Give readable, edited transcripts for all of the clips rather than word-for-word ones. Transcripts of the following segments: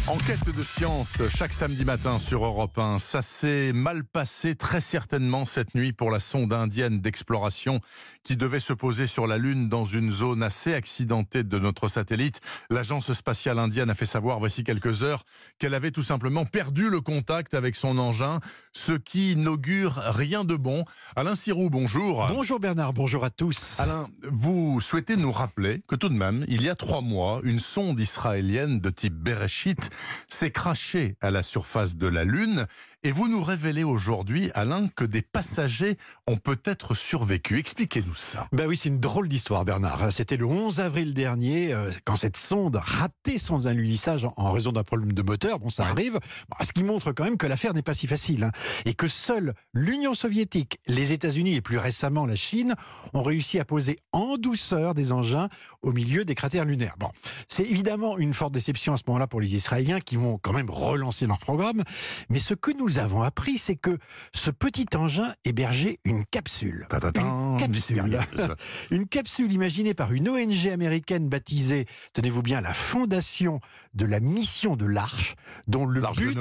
Enquête de science, chaque samedi matin sur Europe 1. Ça s'est mal passé très certainement cette nuit pour la sonde indienne d'exploration qui devait se poser sur la Lune dans une zone assez accidentée de notre satellite. L'agence spatiale indienne a fait savoir, voici quelques heures, qu'elle avait tout simplement perdu le contact avec son engin, ce qui n'augure rien de bon. Alain Sirou, bonjour. Bonjour Bernard, bonjour à tous. Alain, vous souhaitez nous rappeler que tout de même, il y a 3 mois, une sonde israélienne de type Bereshit s'est crashée à la surface de la Lune et vous nous révélez aujourd'hui, Alain, que des passagers ont peut-être survécu. Expliquez-nous ça. Ben oui, c'est une drôle d'histoire Bernard. C'était le 11 avril dernier quand cette sonde ratait son alunissage en raison d'un problème de moteur. Bon, ça arrive. Ce qui montre quand même que l'affaire n'est pas si facile et que seule l'Union soviétique, les États-Unis et plus récemment la Chine ont réussi à poser en douceur des engins au milieu des cratères lunaires. Bon, c'est évidemment une forte déception à ce moment-là pour les Israéliens qui vont quand même relancer leur programme. Mais ce que nous avons appris, c'est que ce petit engin hébergeait une capsule. Une capsule. Une capsule imaginée par une ONG américaine baptisée, tenez-vous bien, la Fondation de la Mission de l'Arche, dont le L'Arche but... de Noé ?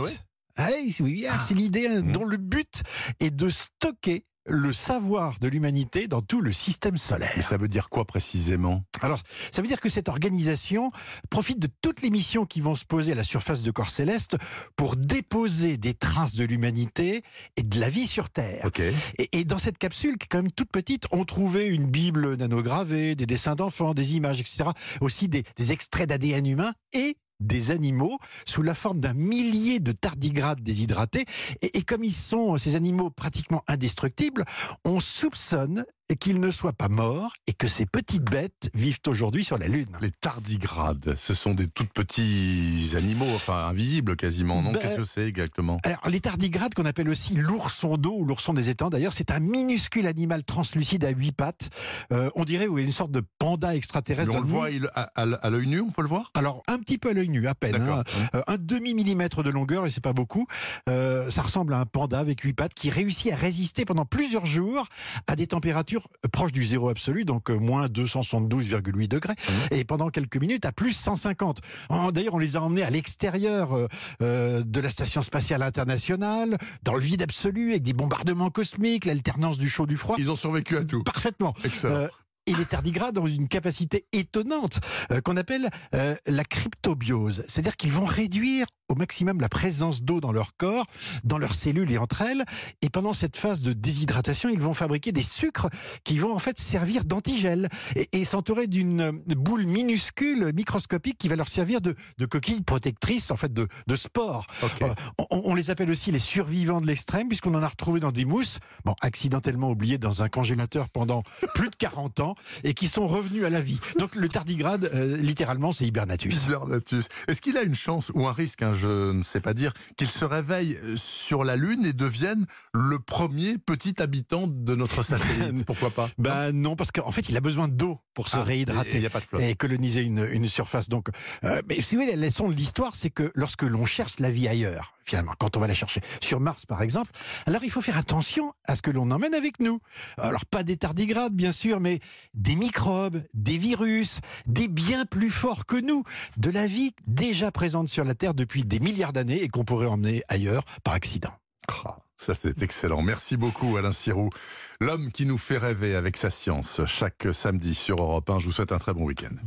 C'est l'idée, dont le but est de stocker le savoir de l'humanité dans tout le système solaire. Mais ça veut dire quoi précisément ? Alors, ça veut dire que cette organisation profite de toutes les missions qui vont se poser à la surface de corps céleste pour déposer des traces de l'humanité et de la vie sur Terre. Okay. Et dans cette capsule, qui est quand même toute petite, on trouvait une Bible nanogravée, des dessins d'enfants, des images, etc. Aussi des extraits d'ADN humain et des animaux sous la forme d'un millier de tardigrades déshydratés. Et comme ces animaux pratiquement indestructibles, on soupçonne qu'ils ne soient pas morts et que ces petites bêtes vivent aujourd'hui sur la Lune. Les tardigrades, ce sont des tout petits animaux, enfin invisibles quasiment, non ? Qu'est-ce que c'est exactement ? Alors, les tardigrades, qu'on appelle aussi l'ourson d'eau ou l'ourson des étangs, d'ailleurs, c'est un minuscule animal translucide à 8 pattes. On dirait une sorte de panda extraterrestre. Mais on le voit à l'œil nu, on peut le voir ? Alors, un petit peu à l'œil nu, à peine. Un demi-millimètre de longueur, et c'est pas beaucoup. Ça ressemble à un panda avec 8 pattes qui réussit à résister pendant plusieurs jours à des températures proches du zéro absolu, donc moins 272,8 degrés, et pendant quelques minutes à plus 150. D'ailleurs, on les a emmenés à l'extérieur de la Station spatiale internationale, dans le vide absolu, avec des bombardements cosmiques, l'alternance du chaud du froid. Ils ont survécu à tout. Parfaitement. Excellent. Et les tardigrades ont une capacité étonnante qu'on appelle la cryptobiose. C'est-à-dire qu'ils vont réduire au maximum la présence d'eau dans leur corps, dans leurs cellules et entre elles. Et pendant cette phase de déshydratation, ils vont fabriquer des sucres qui vont en fait servir d'antigel et s'entourer d'une boule minuscule, microscopique, qui va leur servir de coquille protectrice, en fait de spores. Okay. On les appelle aussi les survivants de l'extrême, puisqu'on en a retrouvé dans des mousses, accidentellement oubliées dans un congélateur pendant plus de 40 ans, et qui sont revenus à la vie. Donc le tardigrade, littéralement, c'est hibernatus. Hibernatus. Est-ce qu'il a une chance ou un risque, je ne sais pas dire, qu'il se réveille sur la Lune et devienne le premier petit habitant de notre satellite ? Pourquoi pas ? Non, parce qu'en fait, il a besoin d'eau pour se réhydrater. Il n'y a pas de flotte. Et coloniser une surface. Donc, mais si vous voulez, la leçon de l'histoire, c'est que lorsque l'on cherche la vie ailleurs, finalement, quand on va la chercher sur Mars, par exemple, alors il faut faire attention à ce que l'on emmène avec nous. Alors, pas des tardigrades, bien sûr, mais des microbes, des virus, des bien plus forts que nous, de la vie déjà présente sur la Terre depuis des milliards d'années et qu'on pourrait emmener ailleurs par accident. Ça, c'est excellent. Merci beaucoup, Alain Sirou. L'homme qui nous fait rêver avec sa science, chaque samedi sur Europe 1. Je vous souhaite un très bon week-end.